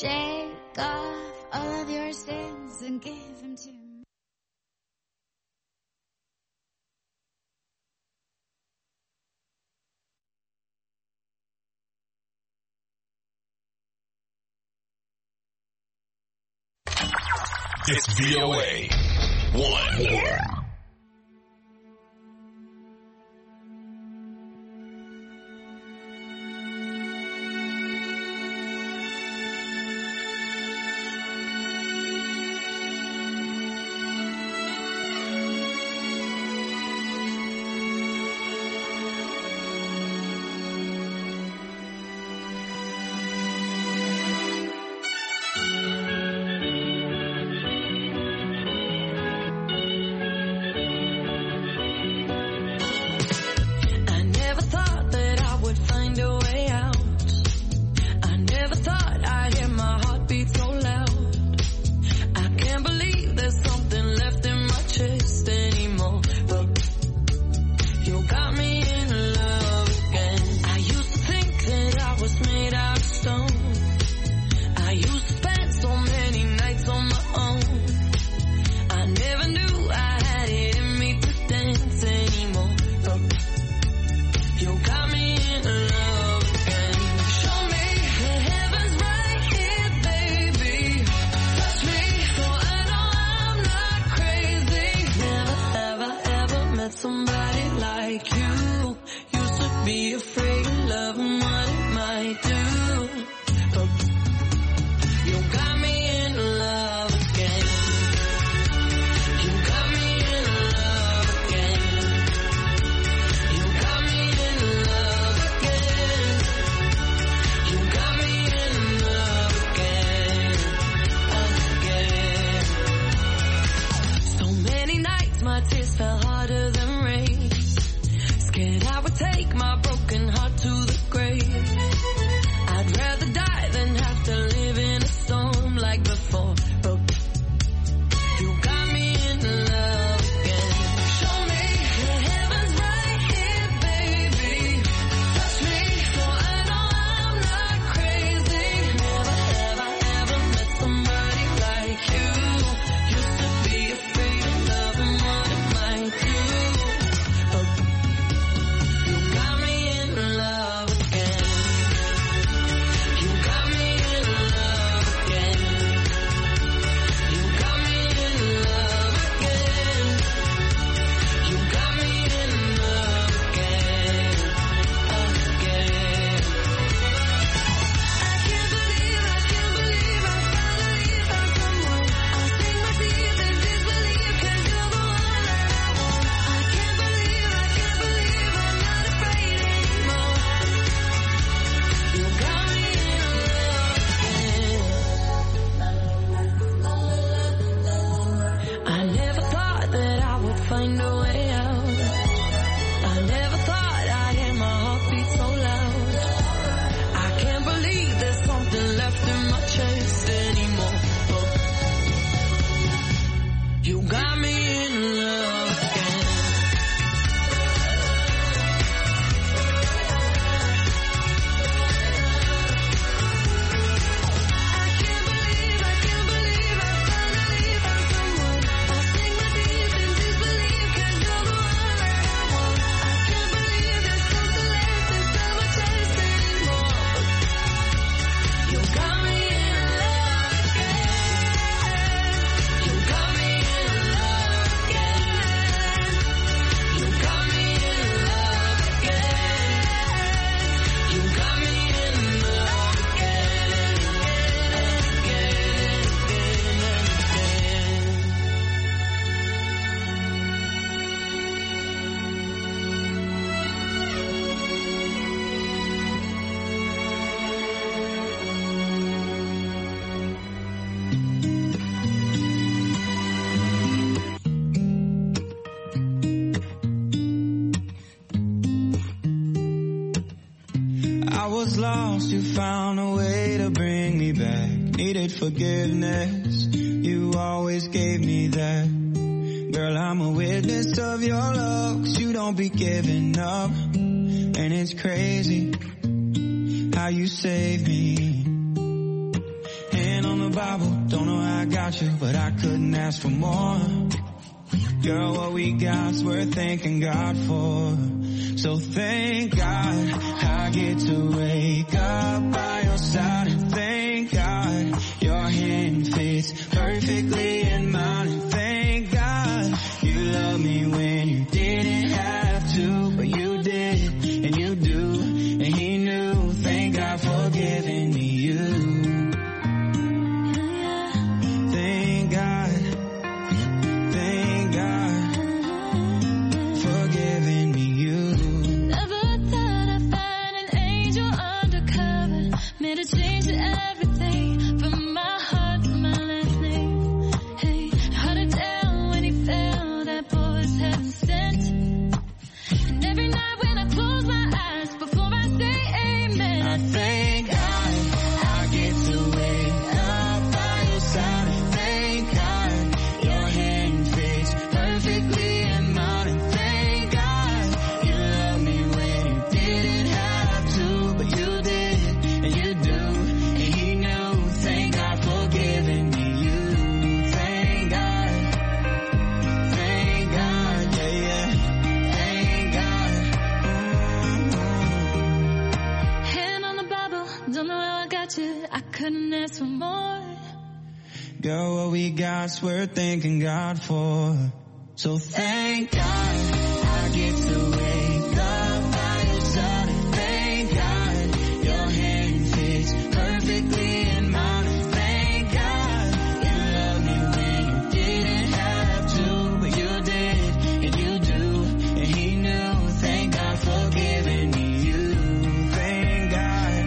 Shake off all of your sins and give them to me. It's VOA 1. was lost, you found a way to bring me back. Needed forgiveness, you always gave me that. Girl, I'm a witness of your love, 'cause you don't be giving up. And it's crazy how you saved me. Bible, don't know how I got you, but I couldn't ask for more. Girl, what we got's worth thanking God for. So thank God I get to wake up by your side, and thank God your hand fits perfectly in mine, and thank God you love me when you didn't have to, but you did, and you do, and he knew. Thank God for giving me you. Thank God for giving me you. Never thought I'd find an angel undercover, made a change to everything, from my heart to my last name. Hey, hard to tell when he fell, that boy was heaven sent. And every night when I close my eyes, before I say amen, I thank God I get to wake up by your side, and thank God your hand fits perfectly in mine, and thank God you love me when you didn't have to, but you did, and you do, and he knew. Thank God for giving me you. Thank God, yeah, yeah. Thank God. Hand on the Bible, don't know how I got you, I couldn't ask for more. Girl, what we got's worth thanking God for. So thank God I get to wake up by your side, and thank God your hand fits perfectly in mine, and thank God you love me when you didn't have to, but you did, and you do, and he knew. Thank God for giving me you. Thank God,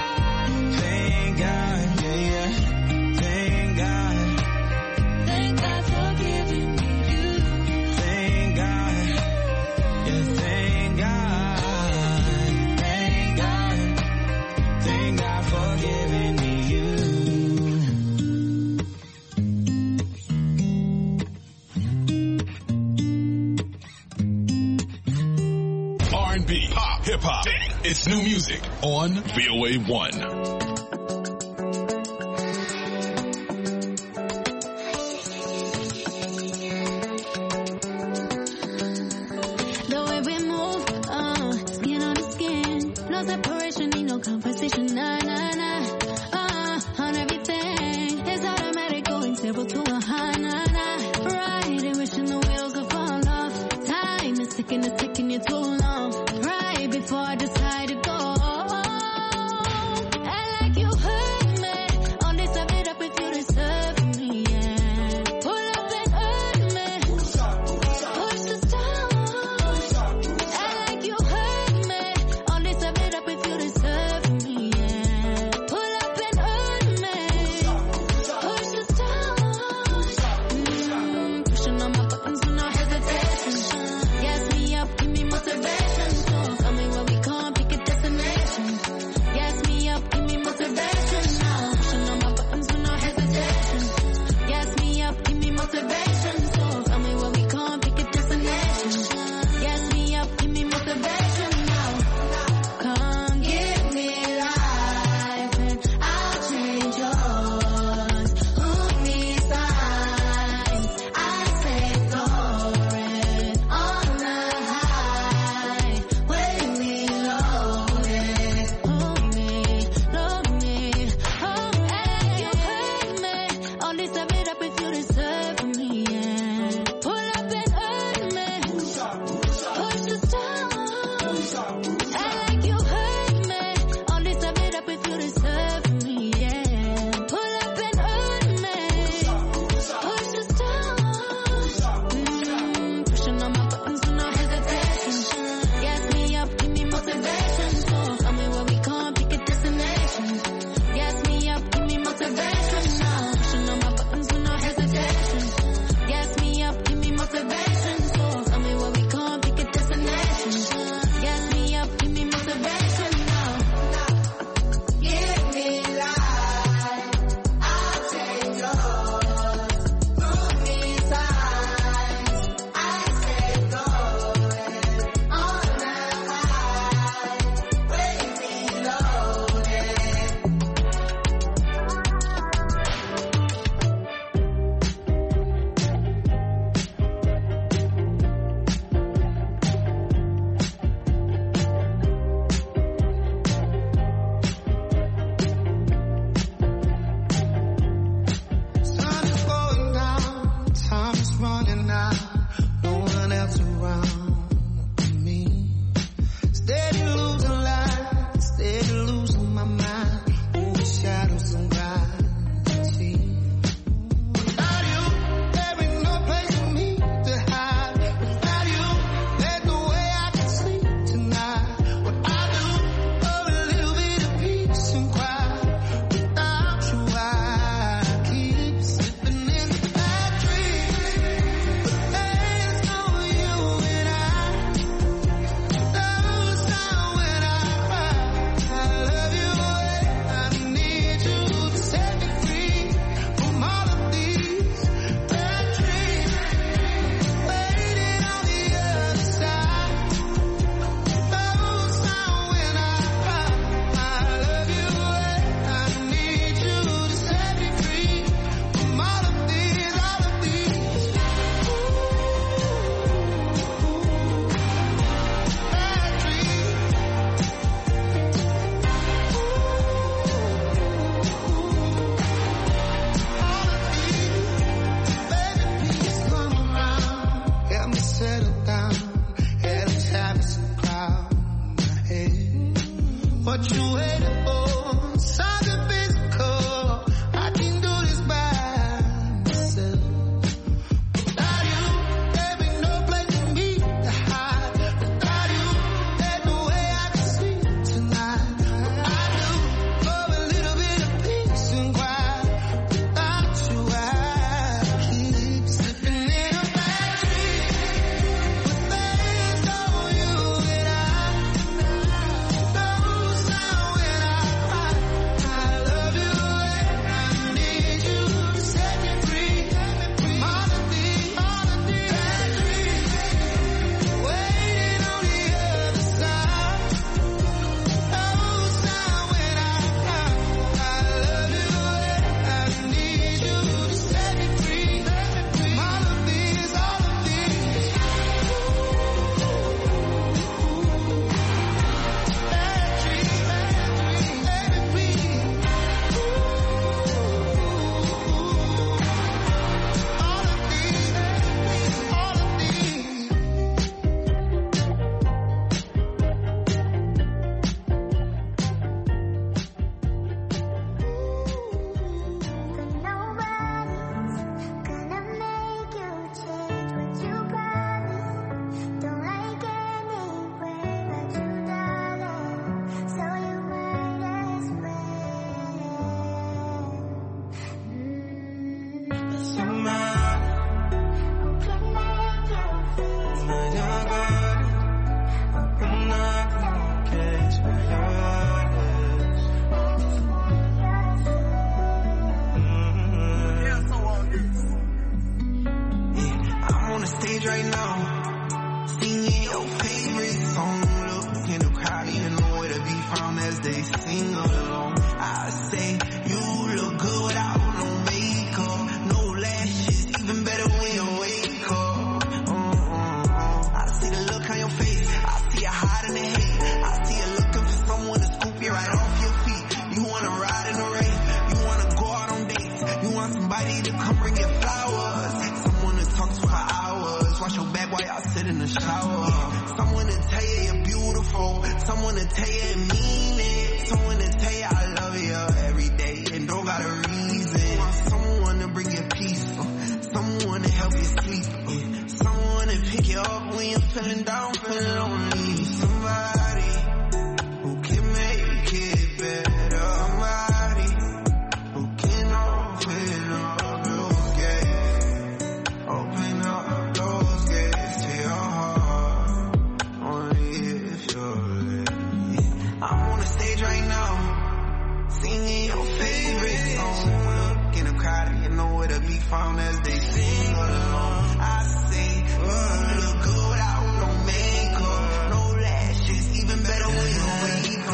yeah, yeah. Thank God for giving me you. Thank God, yeah, thank God for giving me you. R&B, pop, hip hop. It's new music on VOA 1. The way we move, skin on skin, no separation, need no conversation, nah, nah, nah. On everything, it's automatic, going 0 to 100, nah, nah. Riding, wishing the wheels would fall off. Time is ticking, it's taking you too long. Right before I decide to go. I like you hurt me, only sum it up if you deserve me, yeah. Pull up and hurt me, push us down. I like you hurt me, only sum it up if you deserve me, yeah. right now, singing your favorite song. Look in the crowd, you know where to be found as they sing along. I say, you look good without no makeup, no lashes, even better when you wake up. I see the look on your face, I see you hiding the hate, I see you looking for someone to scoop you right off your feet. You wanna ride in the rain, you wanna go out on dates, you want somebody to come bring you flowers, someone to talk to for hours, wash your back while y'all sit in the shower, someone to tell you you're beautiful, someone to tell you it mean it, someone to tell you I love you every day and don't got a reason. You want someone to bring you peace, someone to help you sleep, someone to pick you up when you're feeling down, feeling lonely, somebody who can make it better, somebody who can open up those gates, open up those gates to your heart, only if you're ready. I'm on the stage right now, singing your favorite song. Look in the crowd, you know where to be found as they sing along. I say, you look good without no makeup, no lashes, even better when you wake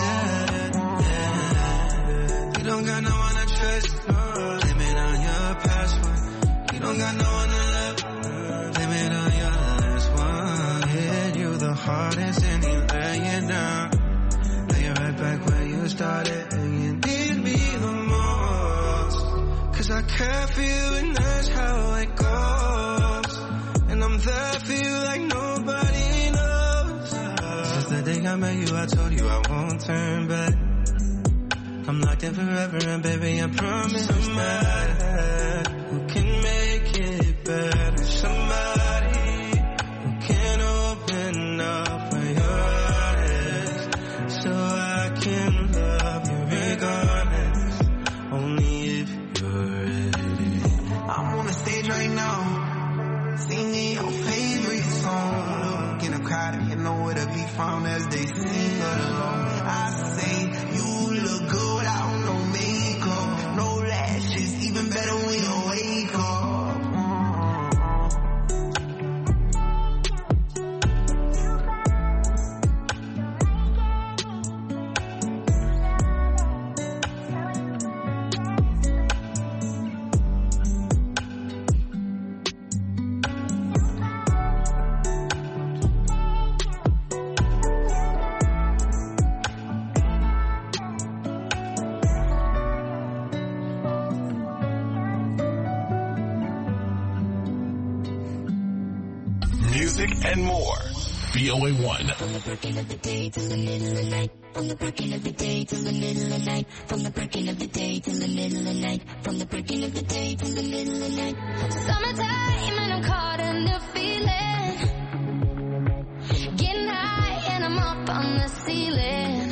up. You don't got no one to trust, blame it on your password. You don't got no one to love, blame it on your last one. Hit you the hardest and you lay it down. Lay it right back where you started and you need me the most. Cause I care for you and that's how it goes. And I'm there for you like nobody knows. Since the day I met you, I told you I won't turn back. I'm locked in forever and baby, I promise that who can make it better. Somebody who can open up where your heart is, so I can love you regardless, only if you're ready. I'm on the stage right now, singing your favorite song. Look in the crowd, you know where to be found as they sing along. I say, you look good without no makeup, no lashes, even better when you wake up. Music and more. VOA1. From the breaking of the day till the middle of the night. From the breaking of the day till the middle of the night. From the breaking of the day till the middle of the night. From the breaking of the day till the middle of the night. Summertime and I'm caught in the feeling. Getting high and I'm up on the ceiling.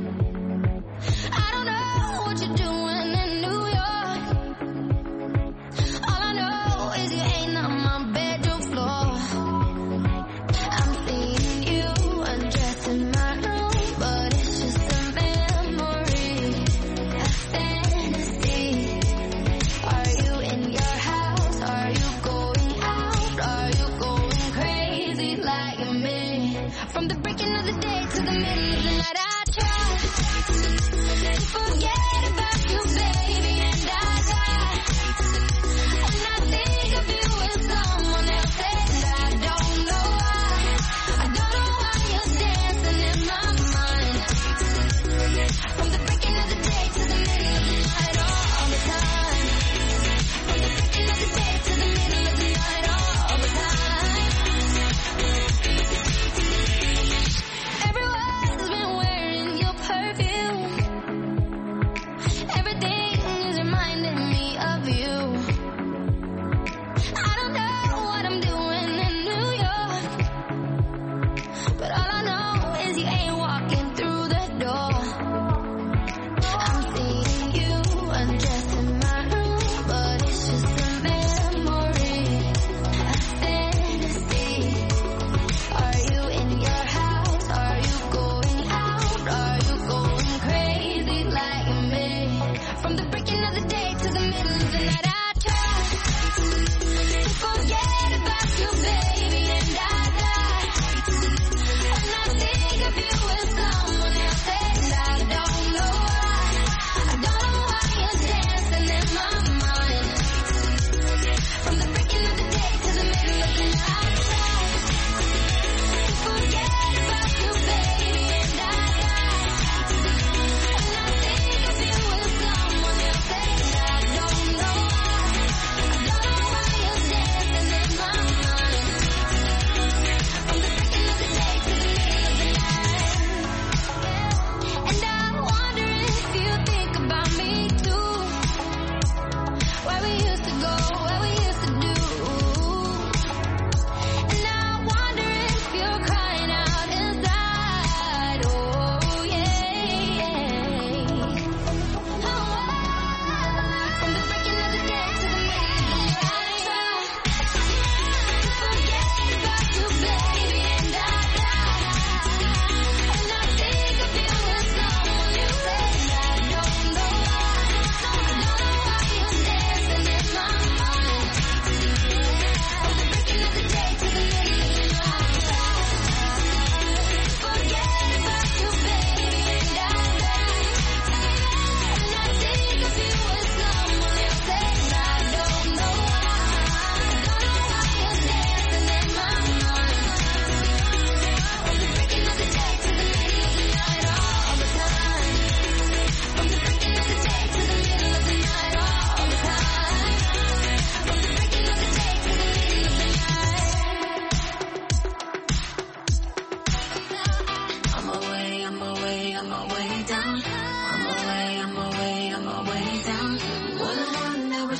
I don't know what you're doing in New York. All I know is you ain't on my bedroom floor. I'm seeing you undressed in my room, but it's just a memory, a fantasy. Are you in your house? Are you going out? Are you going crazy like me? From the breaking of the day to the middle of the night,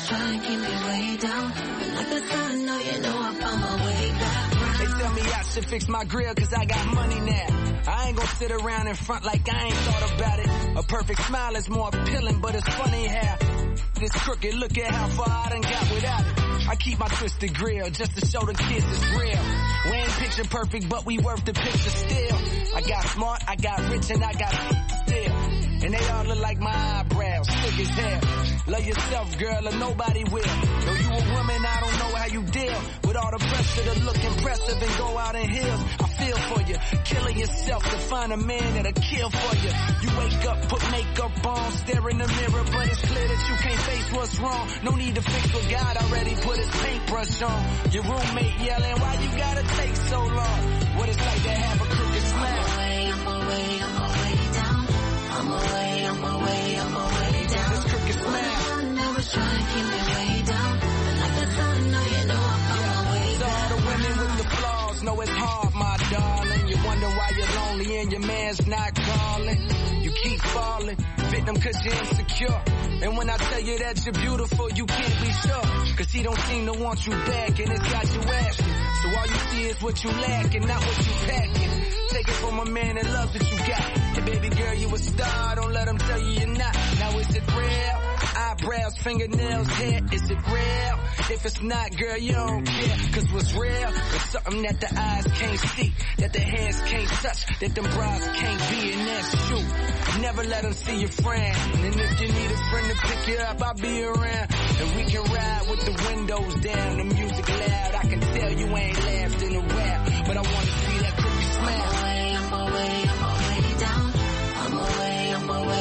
try and keep me way down. But like the sun, no, you know I found my way back round. They tell me I should fix my grill cause I got money now. I ain't gonna sit around in front like I ain't thought about it. A perfect smile is more appealing, but it's funny how this crooked, look at how far I done got without it. I keep my twisted grill just to show the kids it's real. We ain't picture perfect, but we worth the picture still. I got smart, I got rich, and I got still. And they all look like my eyebrows, thick as hell. Love yourself, girl, or nobody will. Though you a woman, I don't know how you deal with all the pressure to look impressive and go out in heels. I feel for you, killing yourself to find a man that'll kill for you. You wake up, put makeup on, stare in the mirror, but it's clear that you can't face what's wrong. No need to fix what God already put his paintbrush on. Your roommate yelling, why you gotta take so long? What it's like to have a crooked smile. I'm away down. I'm away down. This crooked smile. The sun never try and keep me way down. But like the sun, no, you know I found my way So back all the women with the flaws know it's hard, my darling. You wonder why you're lonely and your man's not calling. You keep falling, victim cause you're insecure. And when I tell you that you're beautiful, you can't be sure. Cause he don't seem to want you back and it's got you asking. So all you see is what you lack and not what you packing. Take it from a man that loves what you got. Hey baby girl, you a star, don't let him tell you you're not. Now is it real? Eyebrows, fingernails, hair, is it real? If it's not, girl, you don't care. Cause what's real is something that the eyes can't see, that the hands can't touch, that them bras can't be, and that's true. Never let them see your friend. And if you need a friend to pick you up, I'll be around. And we can ride with the windows down, the music loud. I can tell you ain't laughed in a while, but I wanna see that crooked smile. I'm away down. I'm away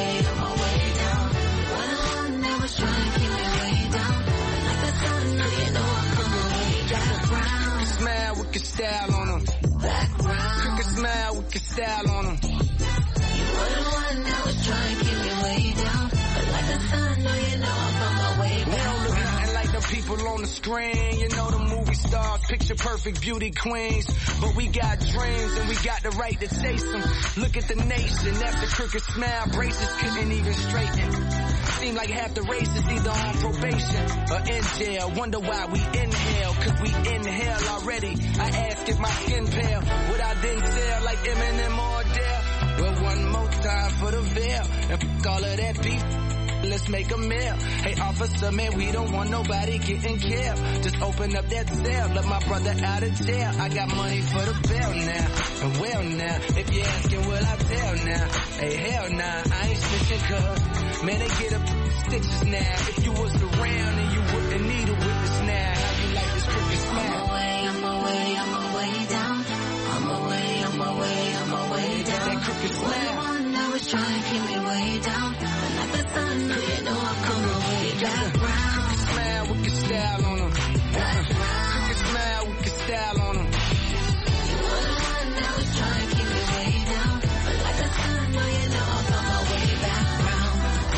down. Well, I'll never try and keep me way down. But like the sun, no, you know I found my way back round. Smile with your style on them. Back round. Crooked smile with your style on them. You were the one that was trying to keep me way down. But like the sun, no, you know I found my way We back don't look round. nothing like the people on the screen. You know the movie stars, picture perfect beauty queens. But we got dreams and we got the right to chase them. Look at the nation, after crooked smile, braces couldn't even straighten. Seem like half the race is either on probation or in jail. Wonder why we inhale, cause we inhale already. I ask if my skin pale, would I then tell like Eminem or Adele? Well, one more time for the veil, and f*** all of that beef. Let's make a meal. Hey officer, man, we don't want nobody getting killed. Just open up that cell, let my brother out of jail. I got money for the bail now. And well now, if you're asking, will I tell now? Hey, hell nah, I ain't snitching cause man, they get up stitches now. If you was around and you wouldn't need a witness now. How you like this crooked smile? I'm away down. I'm away down. That crooked smile. The one that was trying to keep me way down. But like the sun, no, you know I come my way back round. Crooked smile with your style on them. Crooked smile with your style on them. You were the one that was trying to keep me way down. But like the sun, no, you know I come my way back round.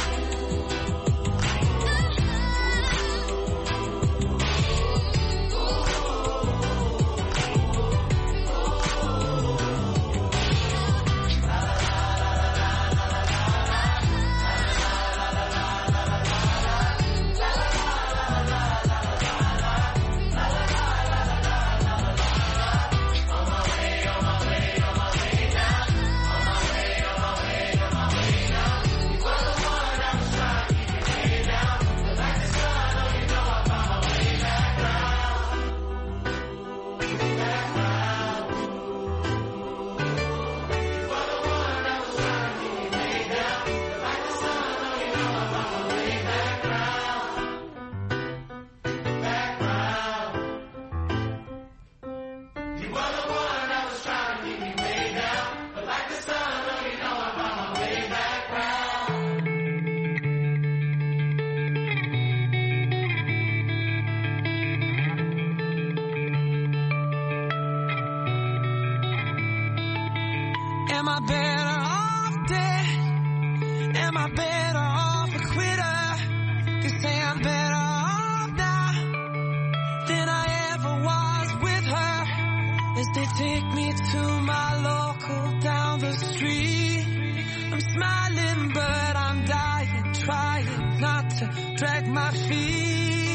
Am I better off dead? Am I better off a quitter? They say I'm better off now than I ever was with her. As they take me to my local down the street, I'm smiling but I'm dying, trying not to drag my feet.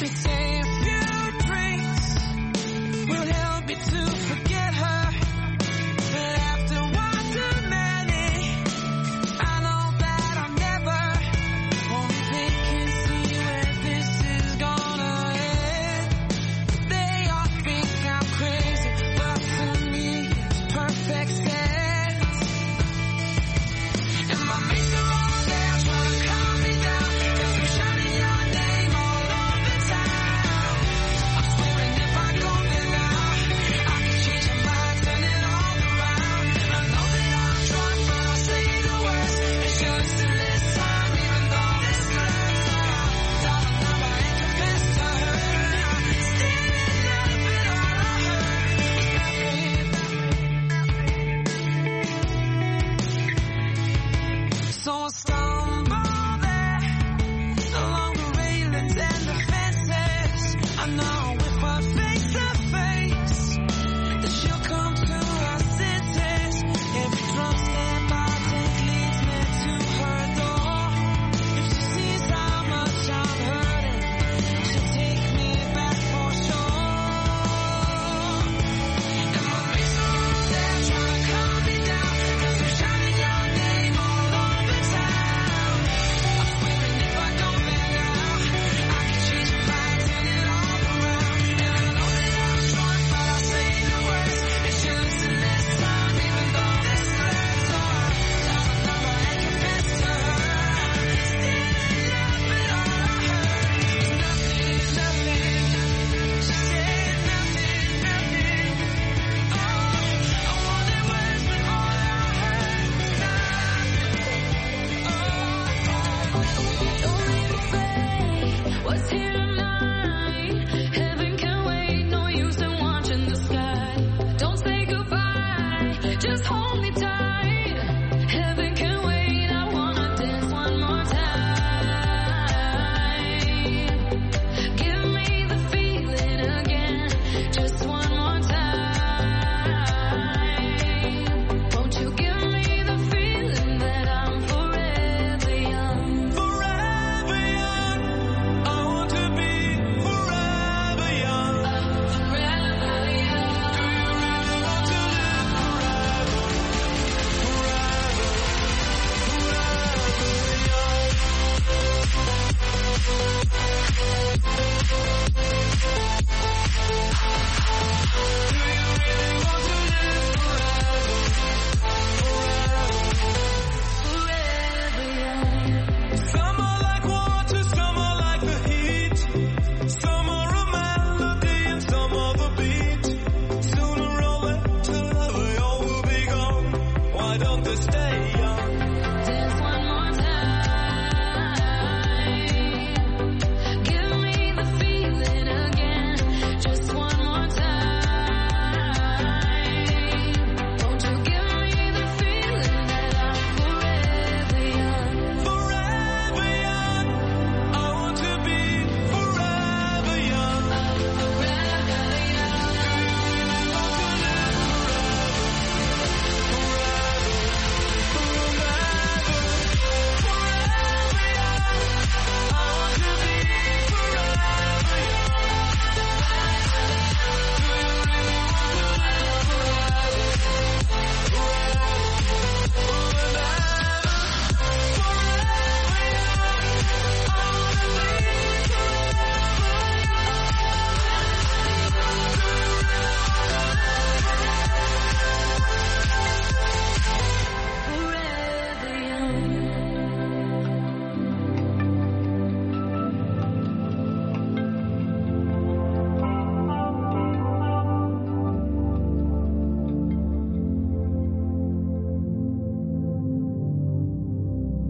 pretend